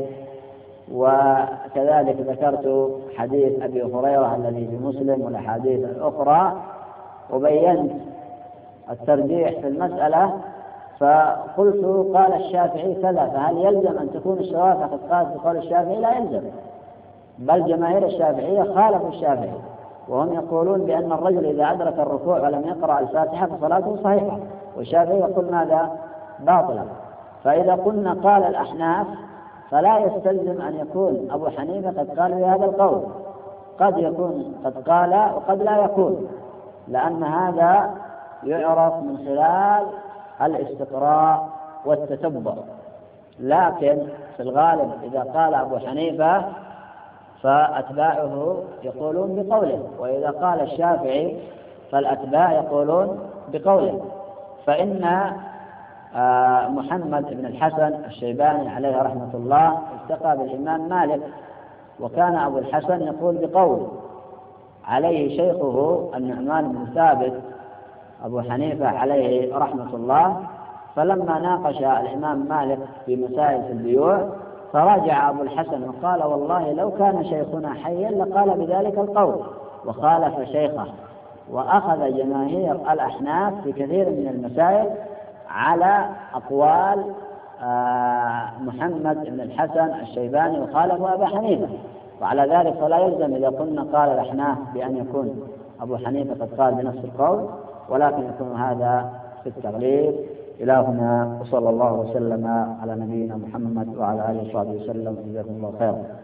وكذلك ذكرت حديث أبي هريرة الذي في مسلم والأحاديث الأخرى، وبينت الترجيح في المسألة. فقلت قال الشافعي كذا، فهل يلزم أن تكون الشوافع قد قالت بقول الشافعي؟ لا يلزم، بل جماهير الشافعية خالفوا الشافعي، وهم يقولون بأن الرجل إذا أدرك الركوع ولم يقرأ الفاتحة فصلاته صحيحة، والشافعي يقول ماذا؟ باطلا. فإذا قلنا قال الأحناف فلا يستلزم أن يكون أبو حنيفة قد قال بهذا القول، قد يكون قد قال وقد لا يكون، لأن هذا يعرف من خلال الاستقراء والتتبع. لكن في الغالب إذا قال أبو حنيفة فأتباعه يقولون بقوله، وإذا قال الشافعي فالأتباع يقولون بقوله. فإن محمد بن الحسن الشيباني عليه رحمة الله التقى بالإمام مالك، وكان أبو الحسن يقول بقول، عليه شيخه النعمان بن ثابت أبو حنيفة عليه رحمة الله. فلما ناقش الإمام مالك في مسائل في البيوع فراجع أبو الحسن وقال والله لو كان شيخنا حيا لقال بذلك القول، وخالف شيخه. وأخذ جماهير الأحناف في كثير من المسائل على أقوال محمد بن الحسن الشيباني وخالف أبا حنيفة. وعلى ذلك فلا يلزم إذا قلنا قال الأحناف بأن يكون أبو حنيفة قد قال بنفس القول، ولكن يكون هذا في التغليب. إلى هنا وصلى الله وسلم على نبينا محمد وعلى آله وصحبه وسلم. جزاكم الله خيرا.